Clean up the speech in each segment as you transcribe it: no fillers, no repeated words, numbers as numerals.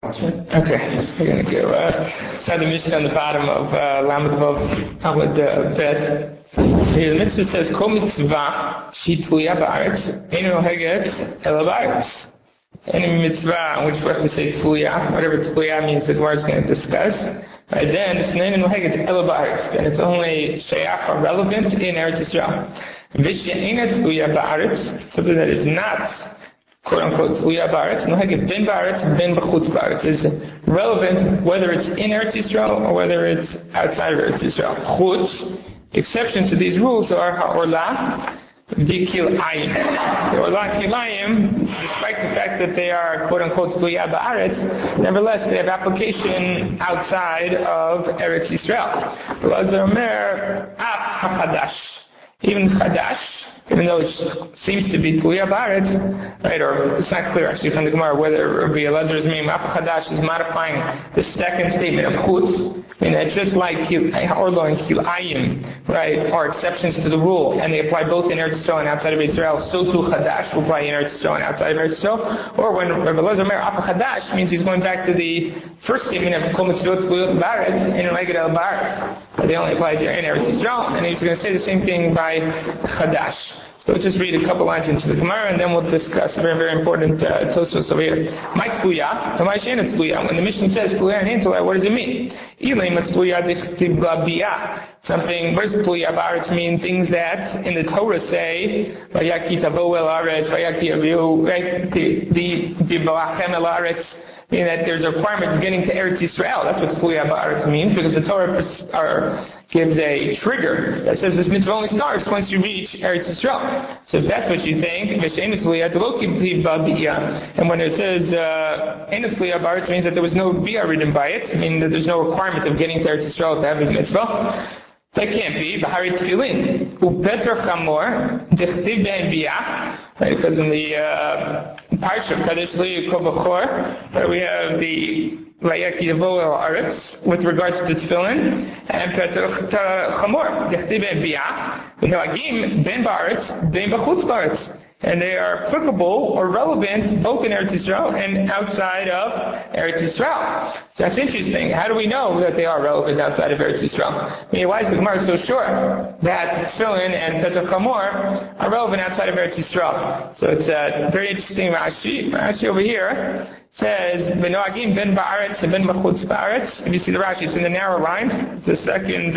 Okay, we're going to go start the Mishnah on the bottom of Lamed Vav Amud Bet. Here the Mitzvah says, Kol mitzvah she tluya ba'aretz, eino noheget ela ba'aretz. Any mitzvah which we have to say tluya, whatever tluya means, the Gemara is going to discuss. Right then, it's eino noheget ela ba'aretz, and it's only shayach or relevant in Eretz Yisrael. V'she'ena tluya ba'aretz, something that is not quote unquote tluya ba'aretz, noheget ben ba'aretz, ben b'chutz ba'aretz, is relevant whether it's in Eretz Yisrael or whether it's outside of Eretz Yisrael. Chutz, exceptions to these rules are ha'orla, v'kilayim. The orla kilayim, despite the fact that they are quote unquote tluya ba'aretz, nevertheless they have application outside of Eretz Yisrael. Lazar Omer, af hachadash, even chadash, even though it seems to be tluya ba'aretz, right, or it's not clear actually from the Gemara whether Rabbi Elazar's name af chadash is modifying the second statement of chutz. I mean, it's just like Orlo and Kilayim, right, are exceptions to the rule, and they apply both in Eretz Yisrael and outside of Israel. So too Chadash will apply in Eretz Yisrael and outside of Eretz Yisrael. Or when Rabbi Elazar Omer af Chadash means he's going back to the first statement of Kol mitzvot tluyot ba'aretz in Reged el ba'aretz. They only apply in Eretz Yisrael, and he's going to say the same thing by Chadash. So let's just read a couple lines into the Gemara, and then we'll discuss a very, very important Tosfos over here. My tluya, my shena tluya. When the Mishnah says tluya and tluya, what does it mean? Something, where's tluya ba'aretz mean? Things that in the Torah say, vayaki tavo el aretz, vayaki aviu, right? The b'balachem el aretz. Meaning that there's a requirement of getting to Eretz Yisrael. That's what tluya ba'aretz means, because the Torah gives a trigger that says this mitzvah only starts once you reach Eretz Yisrael. So if that's what you think, and when it says eino tluya ba'aretz, means that there was no biyah written by it, meaning that there's no requirement of getting to Eretz Yisrael to have a mitzvah. That can't be. B'hari tefillin u'peter chamor dechtiv be'en biyah. Right, because in the Parsha of Kadesh Li Kol B'chor, where we have the Vayaki Yavo El Aretz with regards to tefillin, and Peter Chamor dechtiv be'en biyah, v'nehagim ben ba'aretz ben b'chutz ba'aretz. And they are applicable or relevant both in Eretz Yisrael and outside of Eretz Yisrael. So that's interesting. How do we know that they are relevant outside of Eretz Yisrael? I mean, why is the Gemara so sure that tefillin and Peter Chamor are relevant outside of Eretz Yisrael? So it's a very interesting Rashi. Rashi over here says, "B'noagim ben ba'aretz and ben b'chutz ba'aretz." If you see the Rashi, it's in the narrow lines. It's the second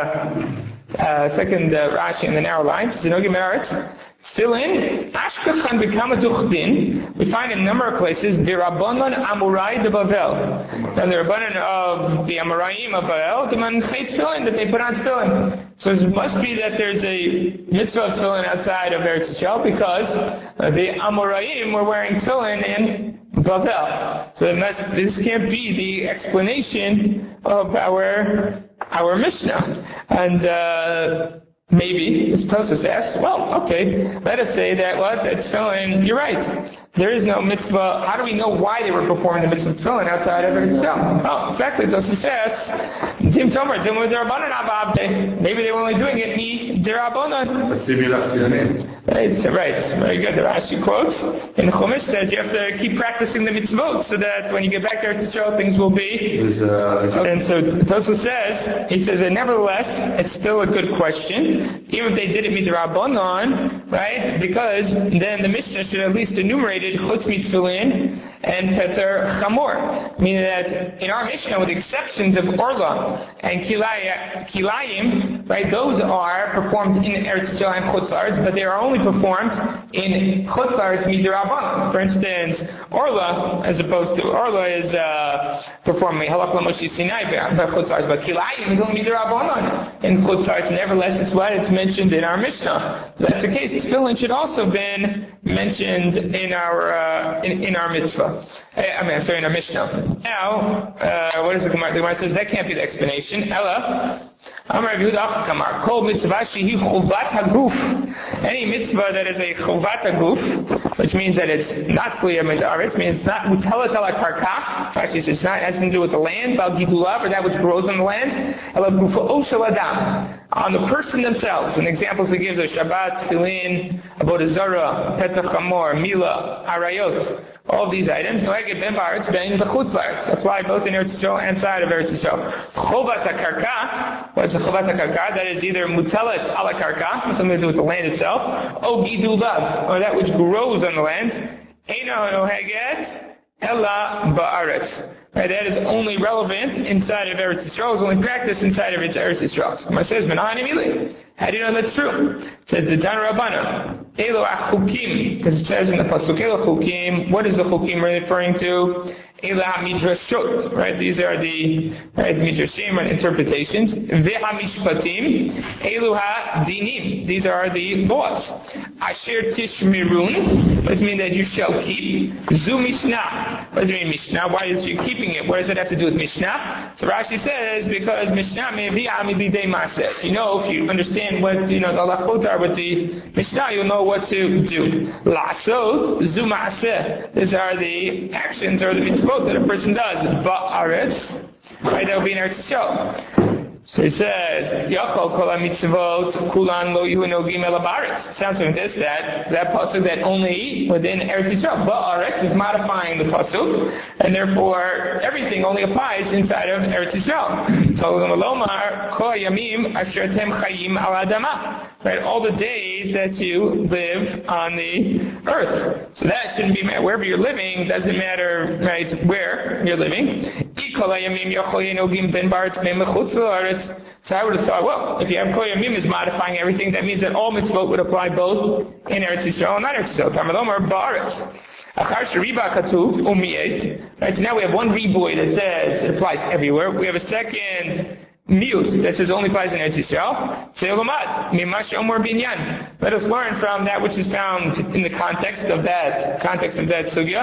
Rashi in the narrow lines. It's B'noagim ben ba'aretz. Tefillin, Ashkachan b'kama duchdin, we find in a number of places, B'Rabbanon Amurai de Bavel. And the Rabbanon of the Amuraim of Bavel, the manchet tefillin, that they put on tefillin. So it must be that there's a mitzvah of tefillin outside of Eretz Yisrael, because the Amuraim were wearing tefillin in Bavel. So this can't be the explanation of our Mishnah. And maybe, as Tosfos asks, well, okay, let us say that that tefillin, you're right. There is no mitzvah. How do we know why they were performing the mitzvah of tefillin outside of Eretz Yisrael? Oh, exactly. Tosfos asks, Tim Tomer, maybe they were only doing it derabanan. Right. Very good. The Rashi quotes in Chumash says you have to keep practicing the mitzvot so that when you get back to Eretz Yisrael, things will be. And so Tosfos says, he says that nevertheless, it's still a good question, even if they did it midirabanan, right? Because then the Mishnah should at least enumerate chutz mitfillin and peter chamor, meaning that in our Mishnah, with the exceptions of orla and kilayim, right? Those are performed in Eretz Yisrael and chutz la'aretz, but they are only performed in chutz la'aretz midirabanan. For instance, orla, as opposed to orla, is performing halach l'moshe Sinai by chutz la'aretz, but kilayim is only midirabanan in chutz la'aretz. Nevertheless, it's what it's mentioned in our Mishnah. So that's the case. Tefillin should also have been mentioned in our mitzvah. In our Mishnah. Now, what is the Gemara? The Gemara says that can't be the explanation. Ella, Amar Rabbi Yehuda Kamar, Kol mitzvah shehi chuvat haguf. Any mitzvah that is a chuvat haguf, which means that it's not tluya b'aretz, means it's not mutalat ala karka. Actually, it's not, it has nothing to do with the land, bal gidulav, or that which grows on the land. Ela gufa'o shel adam, on the person themselves. And examples he gives are Shabbat, Tefillin, Avodah Zarah, Petach Hamor, Mila, Arayot. all of these items, noeged ben ba'aretz ben b'chutz la'aretz, apply both in Eretz Yisrael and outside of Eretz Yisrael. Chovat HaKarka, what's a Chovat HaKarka? That is either mutelet ala karka, something to do with the land itself, or gidulav, or that which grows on the land, eino noeged ella ba'aretz. Right, that is only relevant inside of Eretz Yisrael, is only practiced inside of Eretz Yisrael. So it says, how do you know that's true? It says, the Dan Rabbana, Elo Achukim, because it says in the Pasuk, Elo Chukim, what is the Chukim referring to? Elo HaMidrashot, right? These are the Midrashim interpretations. Veha Mishpatim, Elo HaDinim, these are the laws. Asher Tishmirun, what does it mean that you shall keep? Zu Mishnah, what does it mean Mishnah? Why is you keeping it? What does it have to do with Mishnah? So Rashi says, because Mishnah may be Amididei Maseh. If you understand what, the halachot are with the Mishnah, you'll know what to do. La'asot, zu ma'aseh. These are the actions or the mitzvot that a person does. Ba'aretz, right, that will be in Eretz Yisrael. So he says, Yachol kol ha-mitzvot kulan lo yuhu nogim ela ba'aretz. Sounds like this, that pasuk that only within Eretz Yisrael. Ba'aretz is modifying the pasuk, and therefore everything only applies inside of Eretz Yisrael. Tolum alomar kol yamim asher tem chayim al adama. Right, all the days that you live on the earth. So that shouldn't be wherever you're living. Doesn't matter, right, where you're living. So I would have thought, well, if you have Kol Yamim is modifying everything, that means that all mitzvot would apply both in Eretz Yisrael and not Eretz Yisrael. Tamalomar ba'aretz. Right, so now we have one riboy that says it applies everywhere. We have a second mute that says only applies in Eretz Yisrael. Let us learn from that which is found in the context of that sugya.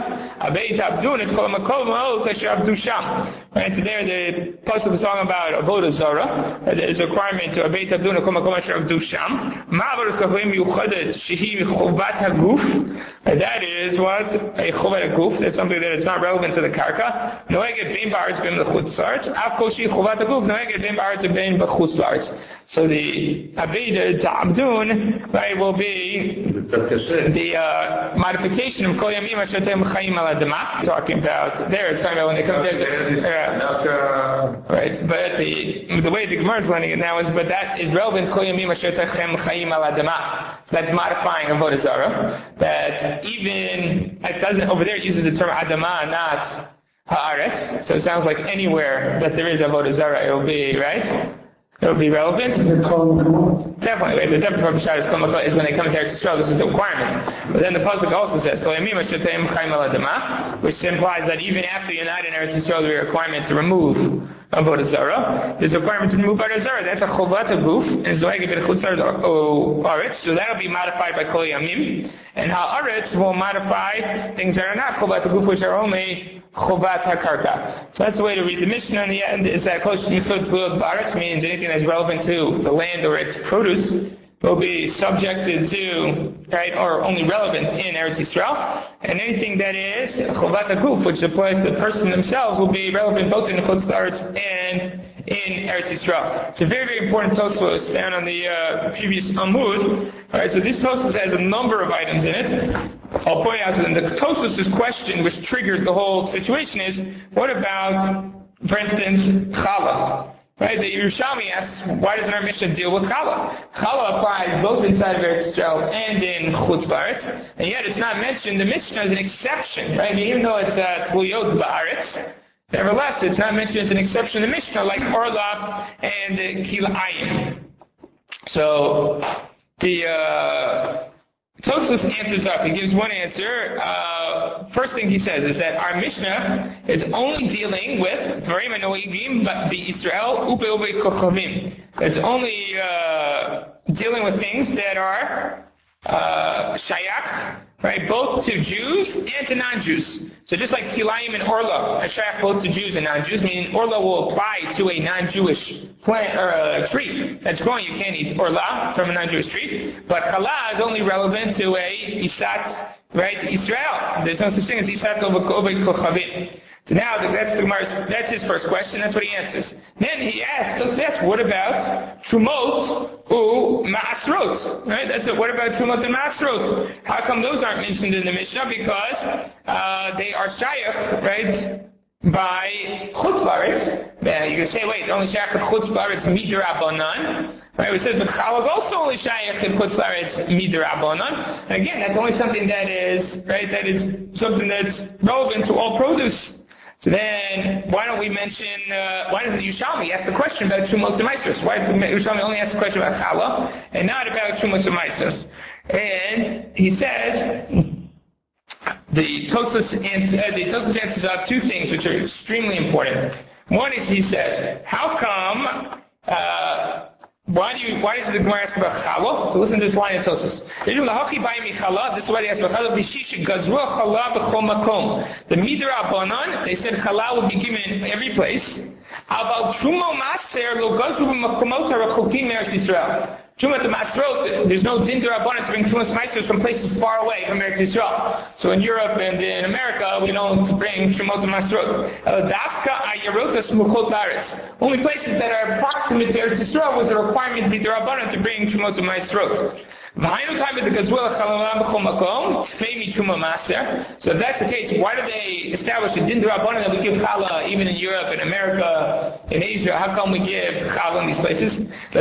Right, so there the pasuk is talking about avodah zarah. There is a requirement to abeit abdun kol makom asher avdu sham. Ma'avarot kavim yuchadet shehi chovat haguf. That is what a chovat haguf. That's something that is not relevant to the karka. Noeged bein ba'aretz bein l'chutz la'aretz. Av kol shehi chovat haguf noeged bein ba'aretz bein b'chutz la'aretz. So the abeda ta'abdun, right, will be the modification of kol yamim asher tem chayim al adama. Talking about there, it's talking about when they come to right, but the way the Gemara is learning it now is, but that is relevant kol yamim asher tem chayim al adama. So that's modifying avodah zarah. That even it doesn't over there it uses the term adama, not haaretz. So it sounds like anywhere that there is avodah zarah, it will be right. It would be relevant. Definitely. The definite pshat is when they come to Eretz Yisrael, this is the requirement. But then the pasuk also says, which implies that even after you're not in Eretz Yisrael, there is a requirement to remove avodah zarah. There's a requirement to remove avodah zarah. That's a chovat haguf, and zoheg b'chutz la'aretz. So that'll be modified by kol yamim, and ha'aretz will modify things that are not chovat haguf, which are only chovat hakarka. So that's the way to read the Mishnah in the end, is that kol shemitzvot tzluot ba'aretz means anything that's relevant to the land or its produce will be subjected to, right, or only relevant in Eretz Yisrael, and anything that is chovat haguf, which applies to the person themselves, will be relevant both in the Chutz La'aretz and in Eretz Yisrael. It's a very, very important Tosfos down on the previous Amud. Alright, so this Tosfos has a number of items in it. I'll point out to them. The Tosfos' question, which triggers the whole situation, is what about, for instance, challah? Right, the Yerushalmi asks, why doesn't our Mishnah deal with challah? Challah applies both inside of Eretz Yisrael and in Chutz La'aretz, and yet it's not mentioned. The Mishnah is an exception, right? Even though it's Tluyot Ba'aretz, nevertheless, it's not mentioned as an exception in the Mishnah, like Orla and Kilayim. So, the Tosfos answers up. He gives one answer. First thing he says is that our Mishnah is only dealing with Dvarim Anoigim B'Yisrael Upe Upe Kochavim. It's only dealing with things that are shayach, right, both to Jews and to non-Jews. So just like Kilayim and Orla are shayach both to Jews and non-Jews, meaning Orla will apply to a non-Jewish plant or a tree that's growing. You can't eat Orla from a non-Jewish tree, but Challah is only relevant to a Isat, right, Israel. There's no such thing as Isat Ovei Kochavim. So now that's his first question. That's what he answers. Then he asks, what about Trumot or Ma'asrot? Right? That's it. What about Trumot and Ma'asrot? How come those aren't mentioned in the Mishnah? Because they are shayach, right? By Chutz La'aretz. You can say, wait, only shayach at Chutz La'aretz midrabanan. Right? We said the challah is also only shayach at Chutz La'aretz midrabanan. And again, that's only something that is something that's relevant to all produce. So then, why don't we mention, why doesn't the Yerushalmi ask the question about Trumos and Maasros? Why does the Yerushalmi only ask the question about challah and not about Trumos and Maasros? And he says, the Tosfos answers up two things which are extremely important. One is, he says, how come, why does the Gemara ask about challah? So listen to this line in Tosfos. This is why they ask about challah. The midrabanan, they said challah would be given in every place. About trumo maser lo gazru b'makomot harachokim me'eretz Yisrael. Trumat the Masrot, there's no din d'Rabbanan to bring Trumas Maasros from places far away from Eretz Yisrael. So in Europe and in America, we don't bring Trumot and Masrot. Dafka ayarotas muchot la'aretz. Only places that are proximate to Eretz Yisrael was a requirement to d'Rabbanan to bring Trumot and Masrot. So if that's the case, why do they establish a din d'Rabbanan that we give challah even in Europe, in America, in Asia? How come we give challah in these places?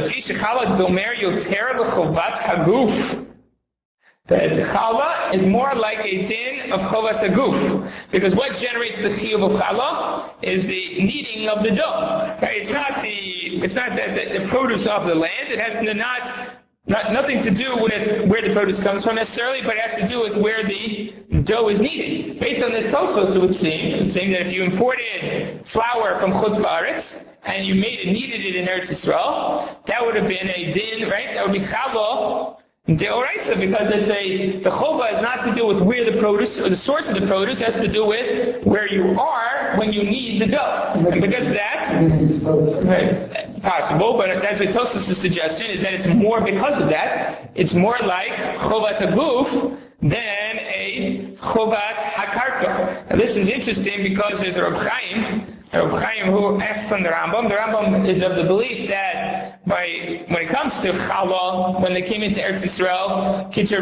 That challah is more like a din of chovas haguf, because what generates the chiyuv of challah is the kneading of the dough. Right? It's not the produce of the land. It has nothing to do with where the produce comes from necessarily, but it has to do with where the dough is kneaded. Based on this Tosfos, it would seem that if you imported flour from Chutz La'aretz and you kneaded it in Eretz Yisrael, that would have been a din, right? That would be challah deoraisa, because the chova is not to do with where the produce or the source of the produce, it has to do with where you are when you knead the dough. And because of that, right, possible, but that's what Tosfos' suggestion is, that it's more, because of that, it's more like chovat haguf than a chovat hakarka. Now this is interesting because there's a Reb Chaim who asks on the Rambam. The Rambam is of the belief that when it comes to challah, when they came into Eretz Yisrael, kitcha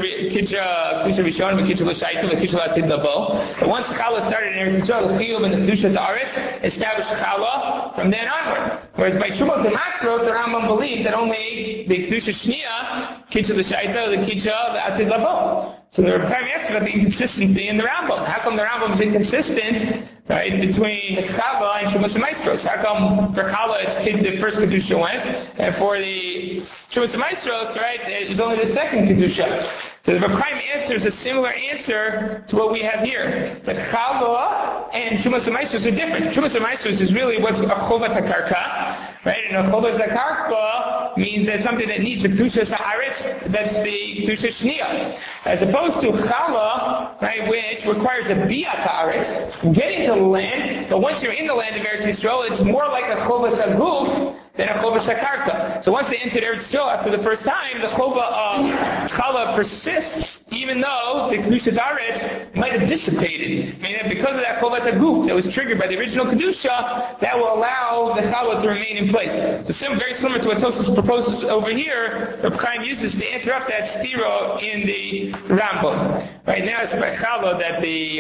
rishon, kitcha l'shaitim, kitcha l'atid lavo. But once challah started in Eretz Yisrael, the chiyuv and the kedusha ta'aretz established challah from then onward. Whereas by Trumot and Masrot, the Rambam believed that only the kedusha shnia, kitcha l'shaita, the kitcha l'atid lavo. So the Rebbe Chaim asked about the inconsistency in the Rambam. How come the Rambam is inconsistent, right, between challah and Trumas and Maasros? How come for challah the first kedusha went, and for the Trumas and Maasros, right, it was only the second kedusha? So the Rebbe Chaim answers a similar answer to what we have here. That challah and Trumas and Maasros are different. Trumas and Maasros is really what's a chovat hakarka, right? And a chovat hakarka means that something that needs the kedusha haaretz, that's the kedusha shnia. As opposed to challah, right, which requires a biyat haaretz, getting to the land, but once you're in the land of Eretz Yisrael, it's more like a chovat haguf than a chova hakarka. So once they entered Eretz Yisrael after the first time, the chova of challah persists, even though the kedusha d'Aretz might have dissipated. Meaning that because of that chovat haguf that was triggered by the original kedusha, that will allow the challah to remain in place. So very similar to what Tosfos proposes over here, Reb Chaim uses to interrupt that stira in the Rambam. Right now, it's by challah that the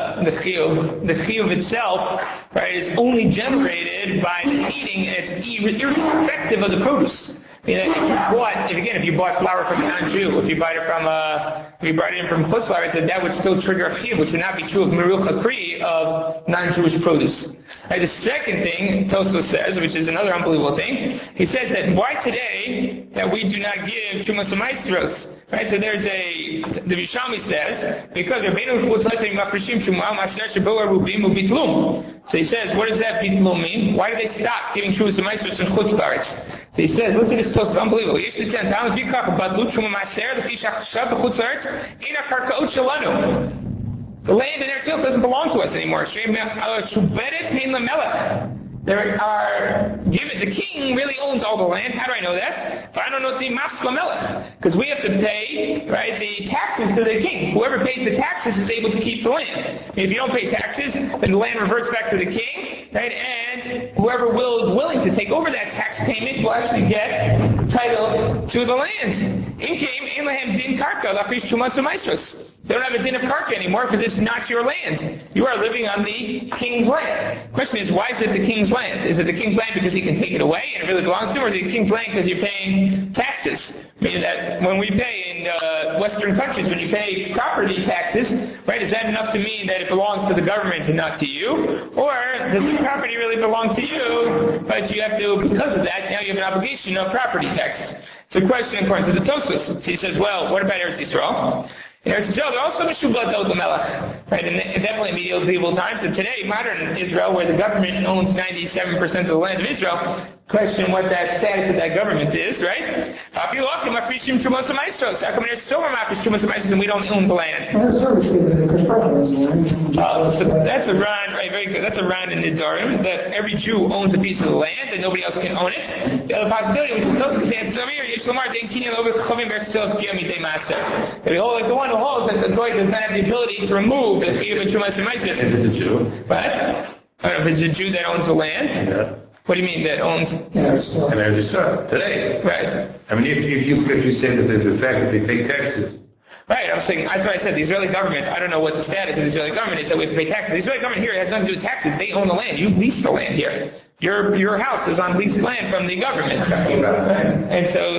chiyuv itself, right, is only generated by the heating, and it's irrespective of the produce. If you bought flour from a non-Jew, if you bought it in from Chutz La'aretz, that would still trigger a chiyuv, which would not be true of Merucha Pri of non-Jewish produce. Right, the second thing Tosfos says, which is another unbelievable thing, he says that why today that we do not give Trumas and Maasros? Right, so the Yerushalmi says, because so he says, what does that bitlum mean? Why do they stop giving Trumas and Maasros in Chutz La'aretz? So he says, look at this Tosfos, unbelievable. The land in Eretz Yisrael doesn't belong to us anymore. there are given, the king really owns all the land. How do I know that? I don't know the mafskla melech, because we have to pay, right, the taxes to the king. Whoever pays the taxes is able to keep the land. If you don't pay taxes, then the land reverts back to the king, right? And whoever is willing to take over that tax payment will actually get title to the land. In came in lahem din karka lafish 2 months of maestros. They don't have a din of karka anymore because it's not your land. You are living on the king's land. The question is, why is it the king's land? Is it the king's land because he can take it away and it really belongs to him, or is it the king's land because you're paying taxes? Meaning that when we pay in Western countries, when you pay property taxes, right, is that enough to mean that it belongs to the government and not to you? Or does the property really belong to you, but you have to, because of that, now you have an obligation of property taxes? It's a question according to the Tosfos. He says, well, what about Eretz Yisrael? In Eretz Yisrael, they're also Meshublat Dawud Melech, right? And definitely in medieval times. And today, modern Israel, where the government owns 97% of the land of Israel, question what that status of that government is, right? How come there's so much and we don't own the land? So that's a round, right? Very good. That's a round in Nidarim, that every Jew owns a piece of the land and nobody else can own it. The other possibility, which is close to over here, that we hold like the one who holds that the goy does not have the ability to remove the chiyuv and trumas and meises. If it's a Jew. What? I don't know if it's a Jew that owns the land. Yeah. What do you mean that owns? Yes. And Eretz Yisrael today. Right. I mean, if you say that there's the fact that they pay taxes. Right, I'm saying, that's what I said, the Israeli government, I don't know what the status of the Israeli government is that we have to pay taxes. The Israeli government here has nothing to do with taxes. They own the land. You lease the land here. Your house is on leased land from the government. And so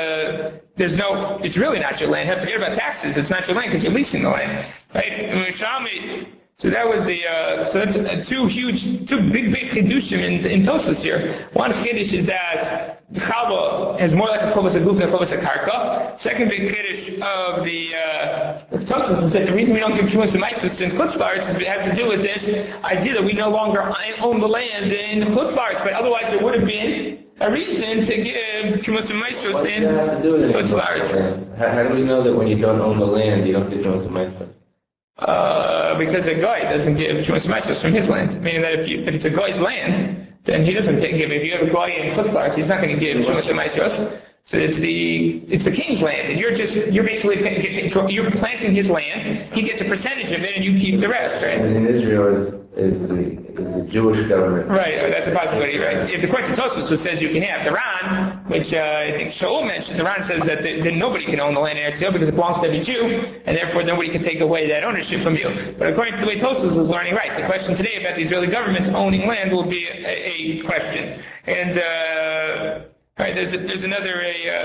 it's really not your land. Have to forget about taxes. It's not your land because you're leasing the land. Right? So that was so that's two big chidushim in Tosfos here. One chiddush is that the Chalba is more like a kovas aguf than a kovas karka. Second big chiddush of the Tosfos is that the reason we don't give trumas to meisos in Chutz La'aretz has to do with this idea that we no longer own the land in Chutz La'aretz, but otherwise there would have been a reason to give trumas to meisos in Chutz La'aretz. How do we know that when you don't own the land, you don't give trumas to meisos? Because a guy doesn't give Trumas Meisos from his land. Meaning that if it's a guy's land, then he doesn't give. If you have a guy in Chutz La'aretz, he's not going to give Trumas Meisos. So it's the king's land, and you're basically you're planting his land. He gets a percentage of it, and you keep the rest, right? And in Israel is the Jewish government. Right, that's a possibility, right? If the Quentin Tosfos says you can have the Ran, which I think Shaul mentioned, the Ran says that nobody can own the land in Eretz Yisrael because it belongs to every Jew, and therefore nobody can take away that ownership from you. But according to the way Tosfos is learning, right, the question today about the Israeli government owning land will be a question. And right, there's another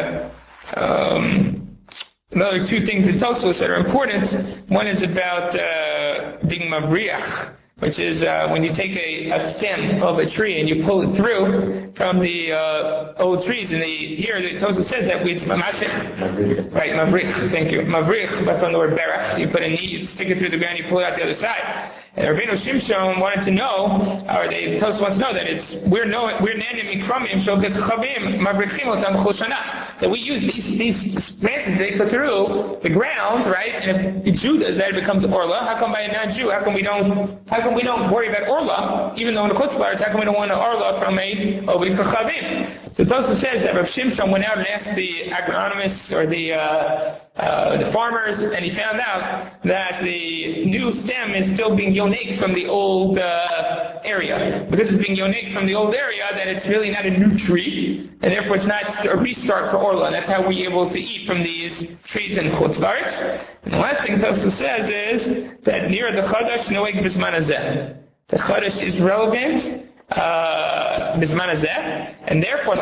two things in Tosfos that are important. One is about being mavriach, which is when you take a stem of a tree and you pull it through from the old trees. And here the Tosfos says that it's mavrich. Right, mavrich. Thank you, mavrich. But from the word berach, you put a knee, you stick it through the ground, you pull it out the other side. And Rabbeinu Shimshon wanted to know, or the Tosfos wants to know that we're nanim mikramim shalbet chavim mavrichim otam chol shana, that we use these branches they put through the ground, right? And if a Jew does that, it becomes orla. How come by a non-Jew? How come we don't worry about orla, even though in the Chutz La'aretz, how come we don't want an orla from a obed kachavim? So Tosfos says that Rav Shimshon went out and asked the agronomists or the farmers, and he found out that the new stem is still being yonik from the old area. Because it's being yonik from the old area, that it's really not a new tree, and therefore it's not a restart for orla. And that's how we're able to eat from these trees in Chutz La'aretz. And the last thing Tosfos says is that near the Chadash noeg b'zman hazeh. The Chadash is relevant b'zman hazeh, and therefore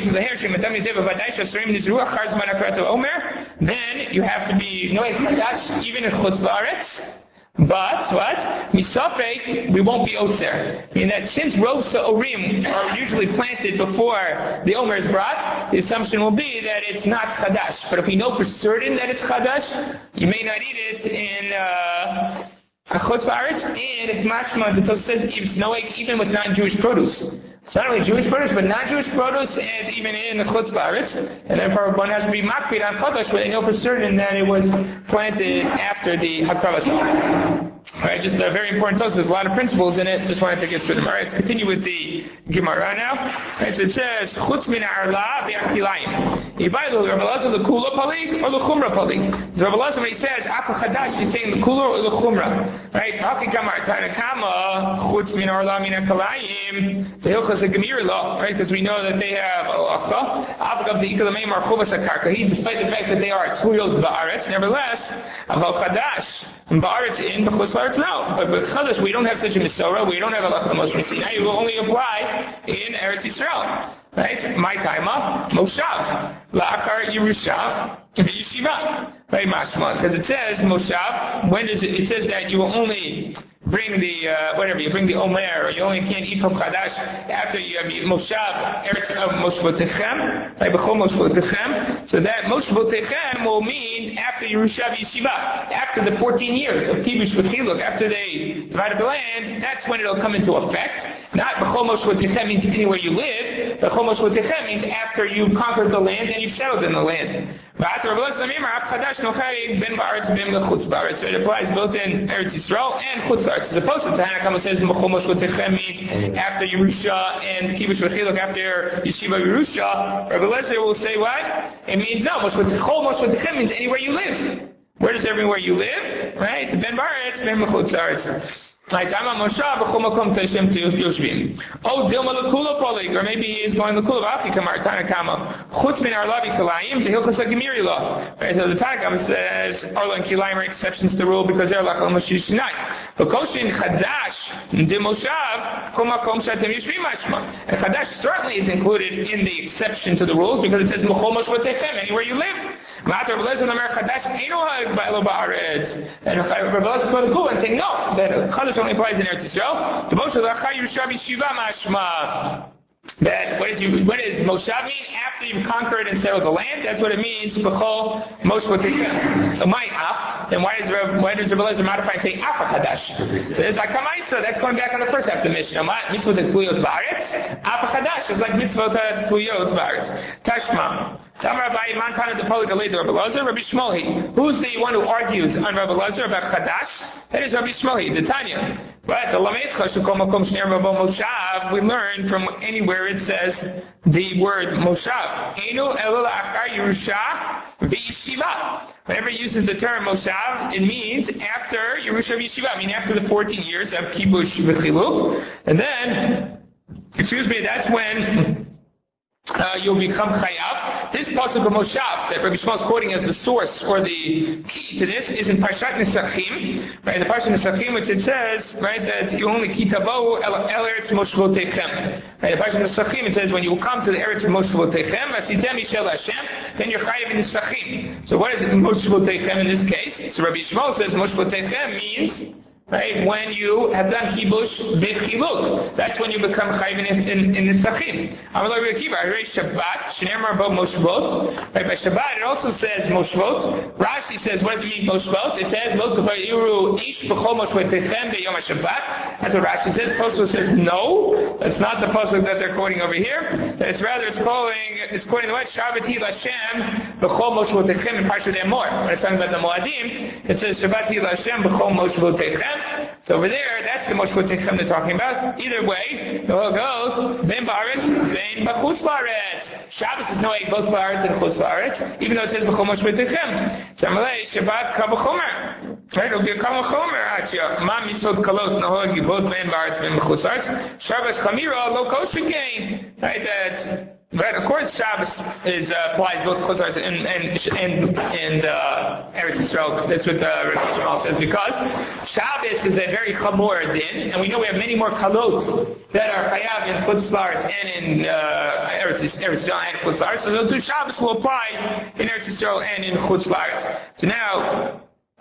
then you have to be noeg chadash even in Chutz La'aretz. But what? Misafek, we won't be oser. In that since rov sa'orim are usually planted before the omer is brought, the assumption will be that it's not chadash. But if we know for certain that it's chadash, you may not eat it in Chutz La'aretz, and it's mashma, the Tosfos says it's noeg even with non-Jewish produce. It's not only Jewish produce, but non-Jewish produce, and even in the Chutz La'aretz. And therefore, one has to be makpid on chadash, where they know for certain that it was planted after the Hakravas. All right, just a very important toast. There's a lot of principles in it. Just wanted to get through them. All right, let's continue with the Gemara now. All right, so it says, "Chutz min arla v'akilayim." Yibailu Rav Elazar l'kula palig or l'chumra palig. So Rav Elazar, when he says afa chadash, he's saying l'kula or l'chumra. Right? Haki kamar tanakama chutz min arla min akalayim. The hilchas the gemir law. Right? Because we know that they have alacha. Avagav the ikalamei mar chuvas akarkahi. Despite the fact that they are tzuyot ba'aretz, nevertheless, aval chadash. Ba'aretz in, b'chutz la'aretz no. But with Chadash, we don't have such a Misora, we don't have a Moshe Sinai, it will only apply in Eretz Yisrael. Right? My time Moshav. La'achar Yerusha, Yeshiva. Right, Mashma. Because it says, Moshav, when does it says that you will only bring the, you bring the Omer, or you only can't eat from Chadash after you have Moshav, Eretz of Moshvotechem, right, B'chol Moshvotechem. So that Moshvotechem will mean after Yerusha Yeshiva, after the 14 years of Kibush V'chiluk, after they divided the land, that's when it'll come into effect. Not B'chol Moshvotechem means anywhere you live, B'chol Moshvotechem means after you've conquered the land and you've settled in the land. So it applies both in Eretz Yisrael and Chutz La'aretz. As opposed to Tanakh says B'chol Moshvotechem means after Yerusha and Kibush V'chiluk, after Yeshiva Yerusha. Rav Elazar will say what? It means no, B'chol Moshvotechem means anywhere you live. Where does everywhere you live? Right? Ben Baretz, Ben Chutz La'aretz. Right, oh, Dilma Lakula Polig, or maybe he is going Lakula Kamar Tanakama. Chutz min Arlavi Kilayim, the Hilchas Gemiri law. Right, so the Tanakama says Arla and Kilayim are exceptions to the rule because they're Lachal Mashishinai. But Koshin Chadash, De Moshav, Komakom Shatem Yishri Mashma. And Chadash certainly is included in the exception to the rules because it says Mechol Moshvotechem, anywhere you live. Matar Rav Elazar Namer Chadash Eino Ha'eg Ba'elo Ba'aretz. And Rav Elazar is going to go and say no, that Chadash only applies in Eretz Yisrael. The Moshe L'achai Yerusha Yeshiva Mashma. That what does Moshav mean? After you've conquered and settled the land, that's what it means. B'chol Moshvotechem. So my af. Then why does Rav Elazar modify and say afa chadash? So it's like Kamaisa. That's going back on the first half of the Mishnah. Mitzvot tluyot ba'aretz. Afa chadash is like mitzvot tluyot ba'aretz. Tashma. Rabbi Mantana the Polig Alei Rabbi Elazar, Rabbi Shmulhi. Who's the one who argues on Rabbi Elazar about Chadash? That is Rabbi Shmulhi, the Tanya. But the Lamed Chashukol Makom Shnei Rabbo Moshav, we learn from anywhere it says the word Moshav. Einu Elul Achar Yerusha V'Yeshiva. Whenever it uses the term Moshav, it means after Yerusha V'Yeshiva, I mean after the 14 years of Kibush V'Chiluk. And then, that's when you'll become chayav. This pasuk of Moshav that Rabbi Shmuel is quoting as the source or the key to this is in Parshat Nesachim, right? The Parshat Nesachim, which it says, right, that you only kitavo el eretz moshvotechem. Right? The Parshat Nesachim, it says when you will come to the eretz moshvotechem, asitem yishel Hashem, then you're chayav in Nesachim. So what is it moshvotechem in this case? So Rabbi Shmuel says moshvotechem means, right, when you have done kibush v'chiluk, that's when you become chayv in Nesachim. Amalei Rabbi Akiva, Harei Shabbat, Shneimar Bo Moshvot. Right, by Shabbat it also says Moshvot. Rashi says, what does it mean Moshvot? It says Lo Tchayiru Ish B'chol Moshvotechem B'Yom HaShabbat. That's what Rashi says. Tosfos says no, that's not the pasuk that they're quoting over here. That it's rather it's quoting the word Shabbat Lashem B'chol Moshvotechem in Parshat Emor. When it's talking about the Moadim, it says Shabbat Lashem B'chol Moshvotechem. So over there, that's the Moshvotechem they're talking about. Either way, the whole goes, Ben Ba'aretz, Ben B'chutz La'aretz. Shabbos is no both Ba'aretz and Chutz La'aretz, even though it says B'chol Moshvotechem. Samalei, Shabbat Kabachomer. Right, it'll be a Kabachomer, Achia. Ma mitzvot kalot, nohogi, both Ben Ba'aretz, Ben B'chutz La'aretz. Shabbos Chamira, lo koshvikein. Right, that's, right, of course, Shabbos applies both Chutz La'aretz and Eretz Yisrael. That's what Rabbi Shmuel says, because Shabbos is a very chamor din, and we know we have many more kalot that are chayav in Chutz La'aretz and in Eretz Yisrael and Chutz La'aretz. So those two Shabbos will apply in Eretz Yisrael and in Chutz La'aretz. So now,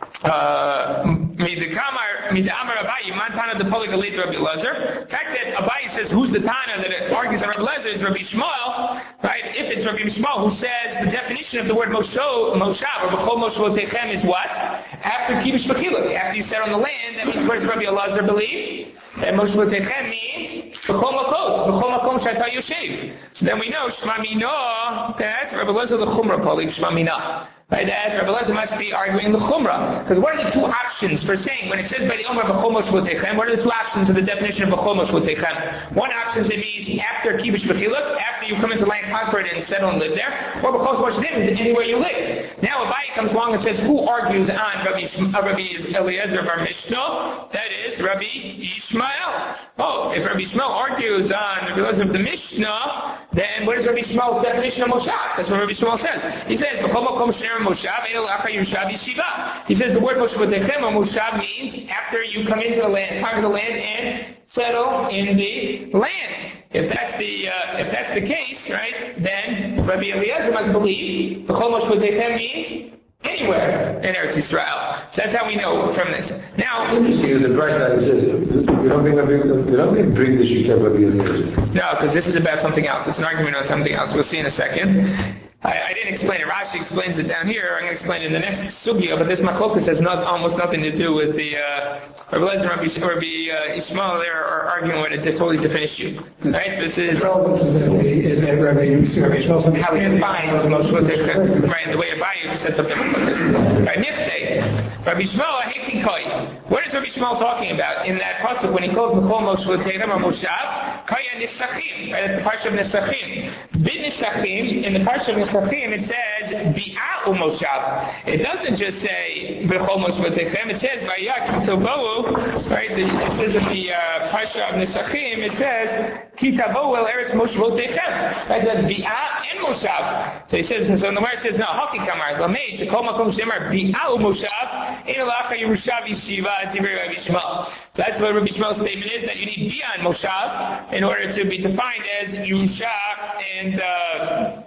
Midamar Abayi, Mantana the Polig Alei Rabbi Elazar. The fact that Abayi says who's the Tana that argues on Rabbi Elazar is Rabbi Shmuel, right? If it's Rabbi Shmuel who says the definition of the word Moshav or B'chol Moshvotechem is what? After Kibush V'chiluk, after you set on the land, that means where does Rabbi Elazar believe? That Moshvotechem means B'chol Makom Shata Yoshev. So then we know Shma Mina that Rabbi Elazar the Chumra Polig Shma Mina. Right, that Rabbi Eliezer must be arguing the Chumrah. Because what are the two options for saying, when it says by the Omer B'chomosh V'techem, what are the two options of the definition of B'chomosh V'techem? One option it means after Kibush V'chiluk, after you come into land conquered and settle and live there, or B'chomosh V'techem, anywhere you live. Now Abaye comes along and says, who argues on Rabbi Eliezer of our Mishnah? That is Rabbi Yishmael. Oh, if Rabbi Yishmael argues on Rabbi Eliezer of the Mishnah, then what is Rabbi Yishmael's definition of Moshav? That's what Rabbi Yishmael says. He says, he says the word Moshav or Moshav means after you come into the land, conquer the land, and settle in the land. If that's the case, right, then Rabbi Eliezer must believe the Chol Moshav means anywhere in Eretz Yisrael. So that's how we know from this. Now, interesting is the bright guy says, you don't bring the Shita of Rabbi Eliezer. No, because this is about something else. It's an argument on something else. We'll see in a second. I didn't explain it. Rashi explains it down here. I'm going to explain it in the next sugya, but this machlokas has almost nothing to do with the Rabbi Eliezer and Rabbi Yishmael. They're arguing with a totally different issue. Right? So this is that Rabbi Yishmael how he defines Moshe, right? The way Abaye sets up the machlokas. Right? Niftei. Rabbi Yishmael Hekikoi. What is Rabbi Yishmael talking about in that pasuk when he calls Mechol Moshe V'techem or Moshav? Kaya Nisachim. Right? That's the parsha of Nisachim. Bid Nisachim in the parsha of Nisachim. It says Bi'a'u Moshav. It doesn't just say B'chol Moshe V'techem. It says Vayakim Tobohu. Right? It says in the parsha of Nisachim. It says Ki Tavohu El Eretz Moshe V'techem. Right? That's Bi'ah and Moshav. So he says. So in the word it says no. Haki Kamar Lameid Shekol Makom Shemar Bi'a'u Moshav. Ein Alacha Yerusha Yeshiva Divrei Rabbi Yishmael. So that's what Rabbi Yishmael's statement is, that you need Bi'ah and Moshav in order to be defined as Yerusha and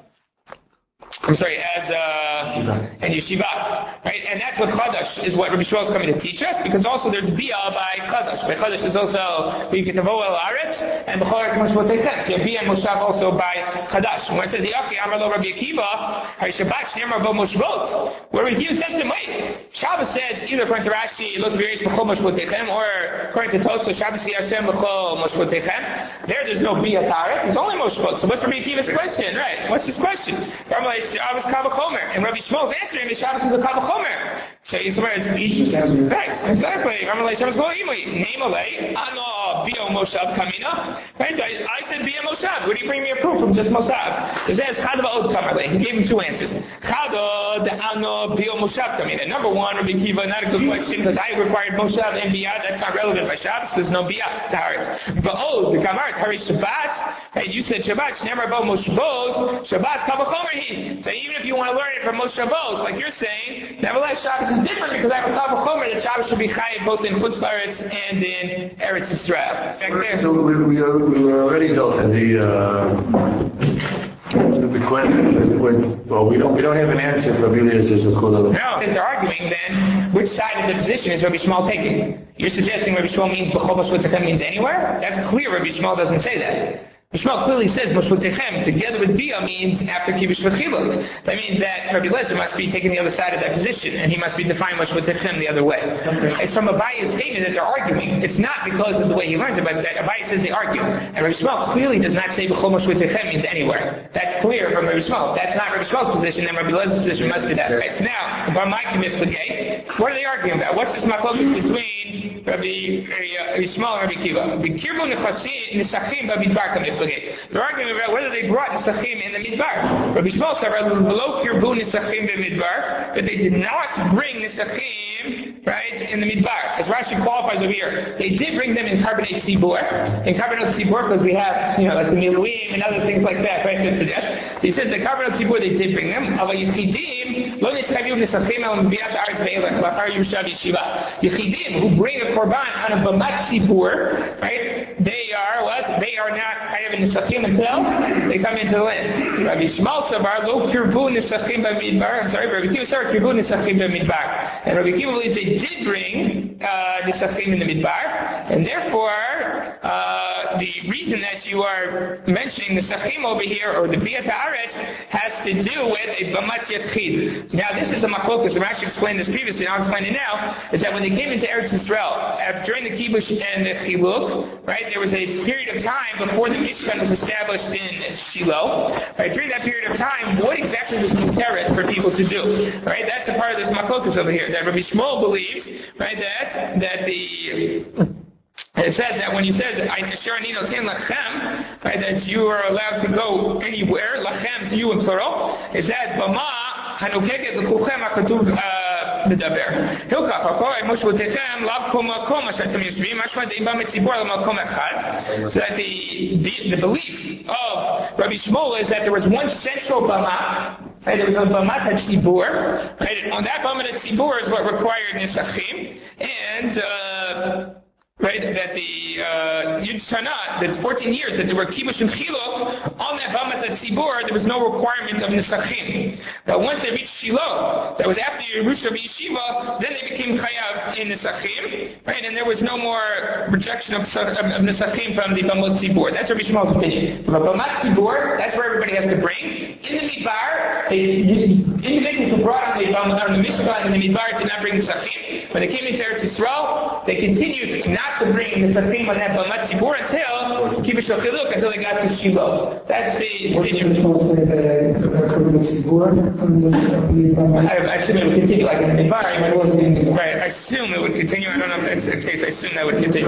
and Yeshiva, right? And that's what Chadash is, what Rabbi Yishmael is coming to teach us, because also there's Bia by Chadash. By Chadash is also V'yiketavo el Aretz, and B'chol Eretz Moshe V'techem. So Bia and Moshav also by Chadash. When it says Yaki Amar Lo Rabbi Akiva, Hari Shabbat Shnei Bo Moshvot, where Rabbi Akiva says to him, wait, Shabbos says either according to Rashi, Lo Tvireish B'chol Moshe V'techem, or according to Tosfos, Shabbos Yashem B'chol Moshe V'techem. There's no Bia Taret, there's only Moshvot. So what's Rabbi Akiva's question, right? What's his question? Shabbos Kavachomer, and Rabbi Yishmael is answering the Shabbos is a Kavachomer. So he says, right, exactly. Rabbi Shabbos name alay, ano bio Moshav kamina. Right, so I said bio Moshav. Would you bring me a proof from just Moshav? So it says Chada va'od kamalei. He gave him two answers. Chada the ano bio Moshav kamina. Number one, Rabbi Akiva, not a good question because I required Moshav and Biyah. That's not relevant by Shabbos because there's no Biyah Taharetz. Va'od the Kamar Hari Shabbat. Right, you said Shabbat. Shneimar bo Moshvot. Shabbat Kavachomer he. So even if you want to learn it from Moshavot, like you're saying, nevertheless Shabbos is different because I have a Kavachomer that Shabbos should be chayav both in Chutz La'aretz and in Eretz Yisrael. So we already dealt with the question. Well, we don't have an answer for Rabbi Eliezer. No, they're arguing then which side of the position is Rabbi Yishmael taking. You're suggesting Rabbi Yishmael means B'chol Moshe V'techem means anywhere? That's clear. Rabbi Yishmael doesn't say that. Yishmael clearly says Moshe V'techem together with Bia means after Kibush V'chiluk. That means that Rabbi Eliezer must be taking the other side of that position, and he must be defining Moshe V'techem the other way. It's from Abaye's statement that they're arguing. It's not because of the way he learns it, but that Abaye says they argue. And Rabbi Yishmael clearly does not say B'chol Moshe V'techem means anywhere. That's clear from Rabbi Yishmael. That's not Rabbi Yishmael's position, then Rabbi Eliezer position must be that. Right, so now, what are they arguing about? What's this machlokas between Rabbi Yishmael and Rabbi Akiva? They're arguing about whether they brought Nisachim in the Midbar. Rabbi Yishmael said, "Below Kirbu Nisachim Midbar," but they did not bring Nisachim, right, in the Midbar. As Rashi qualifies over here, they did bring them in Carbonate Tzibur. In Carbonate Tzibur, because we have, like the Miluim and other things like that, right? So he says the Carbonate Tzibur they did bring them. Yichidim who bring a korban on a Bamat Tzibur, right? They are what? They are not having Nisachim until they come into the land. Rabbi Yishmael Sabar lo kirbu Nisachim b'midbar. I'm sorry, Rabbi Akiva Sabar kirbu Nisachim b'midbar. And Rabbi Akiva believes they did bring Nisachim in the Midbar, and therefore the reason that you are mentioning the Sachim over here, or the Biyat Haaretz, has to do with a Bamat Yachid. Now this is a machlokas, the Rashi explained this previously, and I'll explain it now, is that when they came into Eretz Yisrael, during the Kibush and the Chiluk, right, there was a period of time before the Mishkan was established in Shiloh, right, during that period of time, what exactly was Muteret for people to do, right, that's a part of this machlokas over here, that Rabbi Shmuel believes, right, that it said that when he says, right, that you are allowed to go anywhere, lachem to you in plural, is that Bama hanukeket l'kulchem hakatuv medaber. Hilkach hakol moshvotechem lav kol makom ashatem yishvim mashma de'im b'metzibor l'makom echad. So that the belief of Rabbi Shmuel is that there was one central Bama. Right, there was a Bamat HaTzibur, right, on that Bamat HaTzibur is what required Nisachim, and, right, that the Yud Shana, that 14 years that there were Kibush and Chiluk, on that Bamat HaTzibur, there was no requirement of Nisachim. But once they reached Shiloh, that was after Yerusha Yeshiva, then they became Chayav in Nisachim, right, and there was no more rejection of Nisachim from the Bamat HaTzibur. That's Rabbi Shmuel's opinion. But Bamat HaTzibur, that's where everybody has to bring. In the Midbar, individuals who brought on the Mishkan and the Midbar did not bring Nisachim. When they came into Eretz Yisrael, they continued not to bring the Nisachim on that Bamat HaTzibur until Kibush HaChiluk, until they got to Shiloh. That's the opinion. I assume it would continue, like in the Midbar. Right, I assume it would continue. I don't know if that's the case. I assume that would continue.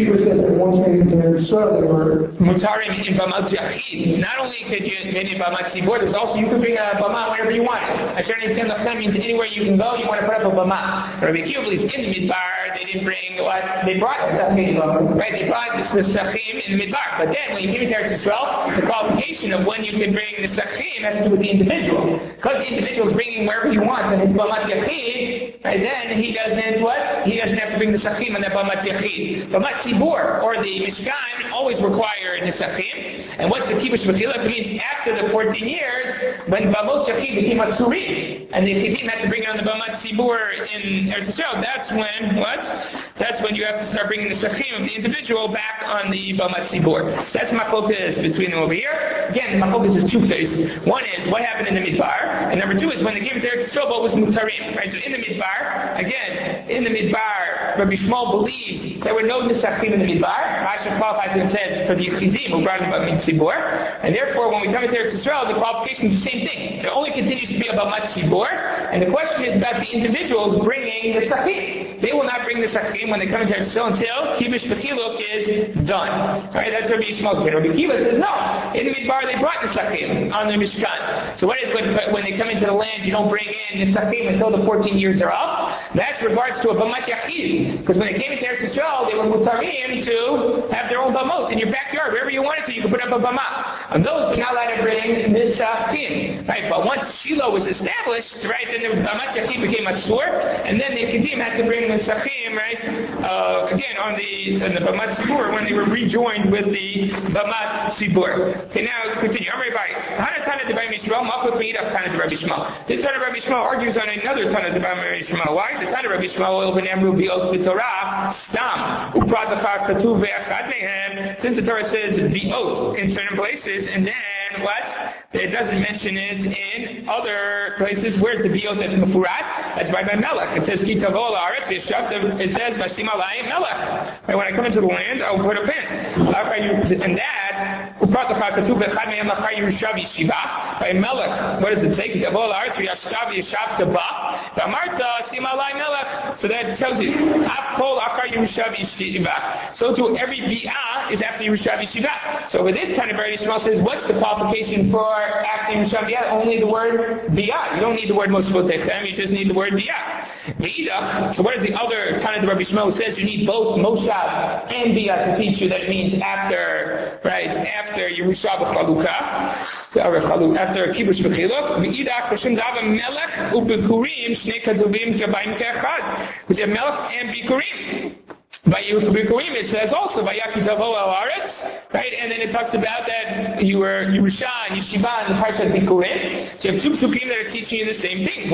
Mutarim in Bamat Yachid. Not only could you get in Bamat HaTzibur, there's also, you could bring a Bama wherever you want. Asher Nitzan Lachem means anywhere you can go, you want to put up a Bama. Rabbi Akiva believes in the Midbar, they didn't bring what? They brought the Sachim. Right, they brought the Sachim in the Midbar. But then when you came to Eretz Yisrael, the qualification of when you can bring the Sachim has to do with the individual. Because the individual is bringing wherever he wants, and it's Bamat Yachid, right, then he doesn't what? He doesn't have to bring the Sachim on that Bamat Yachid. Bamat HaTzibur, or the Mishkan, always required the Sachim. And what's the Kibush V'chiluk? It means after the 14 years, when Bamot Yachid became Asurim, and the Chidim had to bring on the Bamat HaTzibur in Eretz Yisrael, that's when, what? That's when you have to start bringing the Sachim of the individual back on the Bamat HaTzibur. So that's machlokas between them over here. Again, the machlokas is two-phased. One is what happened in the Midbar, and number two is when they came to Eretz Yisrael, what was Mutarim, right? So in the Midbar, again, in the Midbar, Rabbi Shmuel believes there were no Nisachim in the Midbar. Rashi qualifies and says for the Yichidim who brought in Bamat HaTzibur, and therefore when we come into Eretz Yisrael, the qualification is the same thing. There only continues to be a Bamat HaTzibur, and the question is about the individuals bringing the Sachim. They will not bring the Sachim when they come into Eretz Yisrael until Kibush V'chiluk is done. Right? That's Rabbi Shmuel's opinion. Rabbi Akiva says no. In the Midbar they brought the Sachim on the Mishkan. So what is when they come into the land, you don't bring in the Sachim until the 14 years are up? That's regards to a Bamat Yachid. Because when they came into Eretz Yisrael, they were Mutarim to have their own Bamot in your backyard. Wherever you wanted to, you could put up a Bama. And those are not allowed to bring the Sachim. Right? But once Shiloh was established, right, then the Bamat Yachid became a sur, and then the Kedim had to bring the Sachim, right, again, on the Bamat HaTzibur when they were rejoined with the Bamat HaTzibur. Okay, now continue. I'm right. Hana Tana de Rabbi Yisrael, Makut Meidach Tana de Rabbi Shmuel. This Tana Rabbi Shmuel argues on another Tana de Rabbi Shmuel. Why? The Tana Rabbi Shmuel ben Amru bi'ot v'torah stam uprat l'char katuv ve'achad mehem. Since the Torah says bi'ot in certain places, and then what? It doesn't mention it in other places. Where's the bi'ot that's mefurat? That's by Melech. It says ki tavo la'aretz v'yeshavta. It says v'ashim alayim Melech. When I come into the land, I'll put a pin. And that uprat l'char katuv ve'achad mehem l'char Yerusha Yeshiva. By Melech, what does it say? Ki tavo la'aretz v'yeshavta ba. V'amarta sim alayim Melech. So that tells you af kol achar Yerusha Yeshiva. So to every bi'ah is after Yerusha Yeshiva. So with this kind of Rabbi Shmuel says, what's the qualification for after Yerusha Biyah? Only the word Biyah. You don't need the word Mosfotechem, you just need the word Biyah. Ve'ida, so what is the other Tana that Rabbi Shmuel says? You need both Moshav and Biyah to teach you. That means after, right, after Yerusha B'chaluka, after Kibush V'chiluk, Ve'ida, Hashem Zava Melech, U'Bikurim, Shnei Kaduvim, Kabayim Ke'achad. We say Melech and Bikurim. By Bikurim, it says also, Vayaki Tavo El Aretz, right? And then it talks about that you were Yerusha and Yeshiva and the Parshat Bikurim. So you have two psukim that are teaching you the same thing.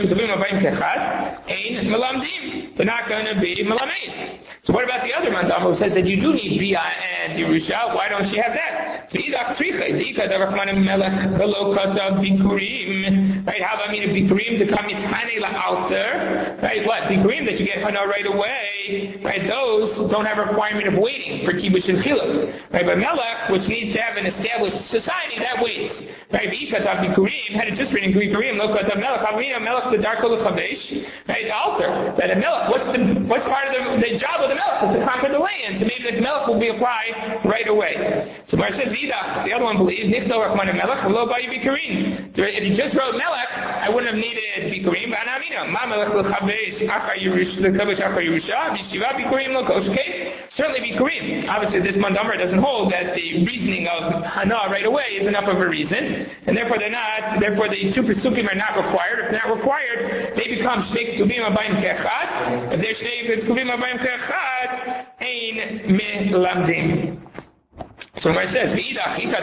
They're not going to be Melamed. So what about the other mandam who says that you do need Bia and Yerusha? Why don't you have that? So Idach Tzricha, Dika Davachman Melech Velo Kata Bikurim. Right? How about Bikurim to come Mitchane La'alter? Right? What? Bikurim that you get Hana right away. Right? Those don't have a requirement of waiting for Kibush and Chiluk. Right? But Melech, which needs to have an established society, that waits. Right? V'ikata Bikurim, had it just written Bikurim, Lo Kata Melech, Havina Melech the Darko L'Chavesh. Right? The altar. That a Melech, what's part of the job of the Melech is to conquer the land. So maybe the Melech will be applied right away. So Mar says Vidach, the other one believes, Nichto Rachman Melech, Lo Bayu Bikurim. If you just wrote Melech, I wouldn't have needed Bikurim, but Anamina, Ma Melech L'Chavesh, Achar Yerusha, L'Chavesh Achar Yerusha, Yeshiva Bikurim L'Kosh, okay? Certainly Bikurim. Obviously this mandamar doesn't hold that the reasoning of Hana right away is enough of a reason, and therefore the two Pesukim are not required. If they're not required, they become Shnei Ketuvim Abayim Kechad. If they're Shnei Ketuvim Abayim Kechad, Ein Melamdim. So when it says, had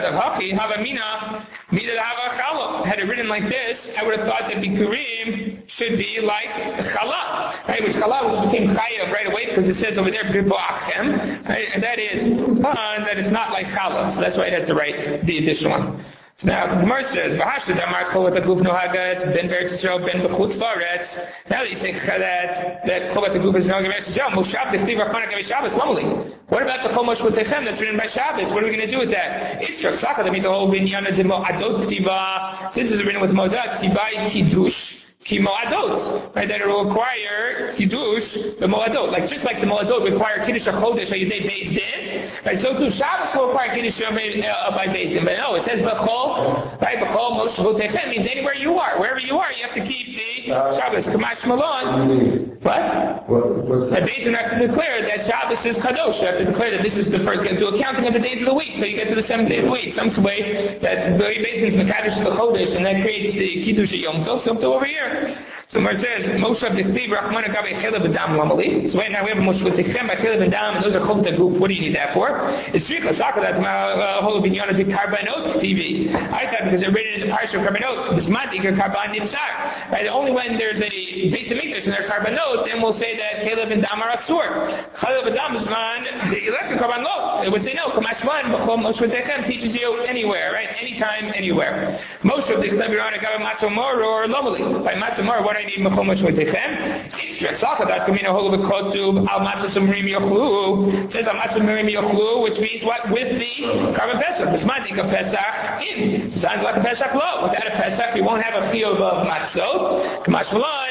it written like this, I would have thought that Bikurim should be like Chala, right? Which Chala became Chayav right away because it says over there, Biba'achem, right? And that is, that it's not like Chala. So that's why I had to write the additional one. So now the Gemara says, "V'hashad damar chovat haguf nohagat ben beretz Yisrael ben b'chutz la'aretz." Now that you think that chovat haguf is nohagat ben beretz Yisrael, Moshav dechtiv rachmana gabe Shabbos lamali. What about the Chomosh V'techem that's written by Shabbos? What are we going to do with that? It's Rak the whole binyana de mo'adot k'tiva. Since it's written with mo'adot, k'tivai kiddush. Ki mo'adot, right? That it will require kiddush, the mo'adot. Like just like the mo'adot require kiddush a chodesh ayudei beis din, right? So too Shabbos will require kiddush by beis din. But no, it says b'chol, right? B'chol moshe v'techem means anywhere you are, wherever you are, you have to keep the Shabbos. Kamash malon. What? The beis din have to declare that Shabbos is kadosh. You have to declare that this is the first. Do accounting of the days of the week, so you get to the seventh day of the week. Some way that the beis din is mekadosh the chodesh, and that creates the kiddush yom tov. So over here. So it says, Moshe B'chtiv Rachman Agabe Chelev B'dam Lamali. So right now we have Moshe B'tichem by Chelev B'dam, and those are Chov Group. What do you need that for? It's Tzricha Saka, that's Holo Binyana to Karbanot TV. I thought because they're written in the Parsha of Karbanot, this Mantik or Karban Nipsar. Right? Only when there's a base of English in their Karbanot, then we'll say that Chelev and Dam are Asur. Chelev B'dam is man, the electric Karbanot. It would say no, Kamashman, Moshe B'tichem teaches you anywhere, right? Anytime, anywhere. Moshe B'tichem Agabe Matzomor or Lomali. By Matzomor, what I need Mechomash V'techem. It's Tzricha that Kamina Holo B'kotub Al Matzah Merim Yochlu. It says Al Matzah Merim Yochlu, which means what? With the Karban Pesach. This Mantik of Pesach in. Sounds like a Pesach lo. Without a Pesach, you won't have a field of matzot. Kamash Malan,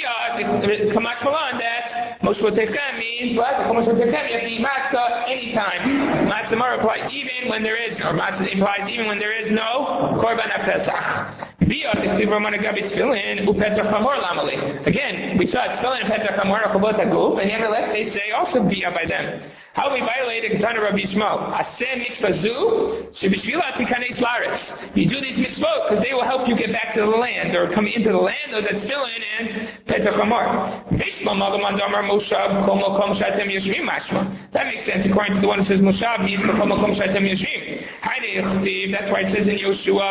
Kamash Malan, that Moshe V'techem means what? Kamash V'techem, you have to eat matzah anytime. Matzah Mar applies even when there is, or matzah implies even when there is no Korban Pesach. Again, we saw Tefillin and Petra Chamor Chavot Haguf, and nevertheless they say also Bia by them. How we violated Ketana Rabbi Yishmael? Aseh mitzvah zu shebishvila tikanes laaretz. You do these mitzvot because they will help you get back to the land or come into the land. Those are Tefillin and Petra Chamor. That makes sense according to the one who says Moshav means Kol Makom Shatem Yoshvim. That's why it says in Yoshua,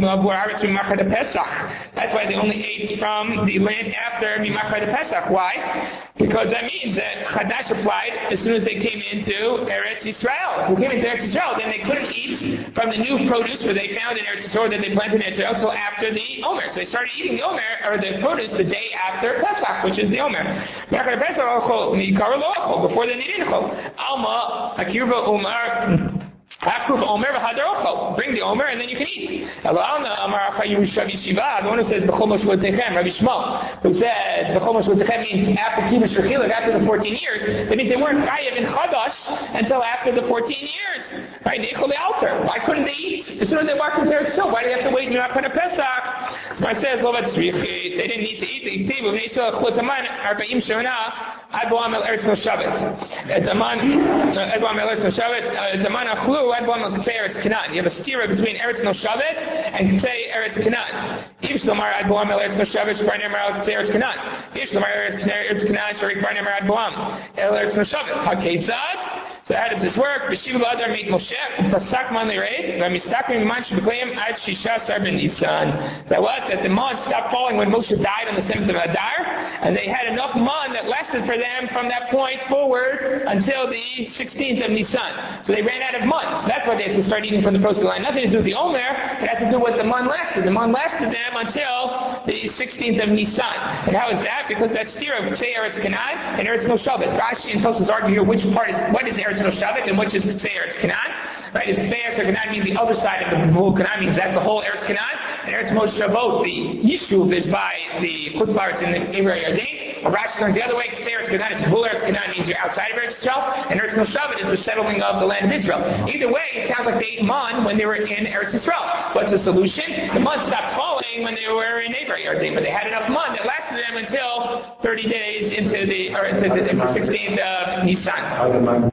that's why they only ate from the land after Mimachar de Pesach. Why? Because that means that Chadash applied as soon as they came into Eretz Yisrael. If they came into Eretz Yisrael, then they couldn't eat from the new produce where they found in Eretz Yisrael that they planted in Eretz Yisrael until after the Omer. So they started eating the Omer, or the produce, the day after Pesach, which is the Omer. Before then they didn't hold. Alma, Akirva Omer, bring the Omer and then you can eat. The one who says B'chomosh V'techem, Rabbi Shmuel, who says B'chomosh V'techem means after Kibush V'chiluk, after the 14 years. That means they weren't Chayav in Chadash until after the 14 years. Right? Why couldn't they eat? As soon as they walked into Eretz Yisrael, why do they have to wait until after Pesach? So it says they didn't need to eat. You have a stira between Eretz Noshavet and Ktei Eretz Canaan. If Shomar Ad Boam Eretz Noshavet, Shbarnim Eretz Ktei Eretz Canaan. If Shomar Eretz Canaan, Sharik Barnim Ad Boam Eretz Noshavet. Haketzad. So how does this work? B'shiva Adar made Moshe, Pasak man le'reid, v'mistakim man shebekleim ad shishasar ben Nisan. That what? That the month stopped falling when Moshe died on the 7th of Adar, and they had enough man that lasted for them from that point forward until the 16th of Nisan. So they ran out of months. That's why they had to start eating from the proselyte line. Nothing to do with the Omer, it had to do with the month lasted. The month lasted them until the 16th of Nisan. And how is that? Because that's Tira of Tzei Eretz Canaan and Eretz No Shabbat. Rashi and Tosfos argue here what is Eretz No Shabbat and which is Tzei Eretz Canaan. Right? Is Tzei Eretz Canaan mean the other side of the B'vul Canaan, means that's the whole Eretz Canaan, and Eretz Moshavot, the Yishuv is by the Chutz La'aretz in the Eber Yarden. Rashi learns the other way. Tzei Eretz Canaan is B'vul Eretz Canaan, means you're outside of Eretz Israel, and Eretz No Shabbat is the settling of the land of Israel. Either way, it sounds like they ate man when they were in Eretz Israel. What's the solution? The man stopped falling when they were in Eber Yarden, but they had enough man that lasted them until 30 days into 16th of Nisan.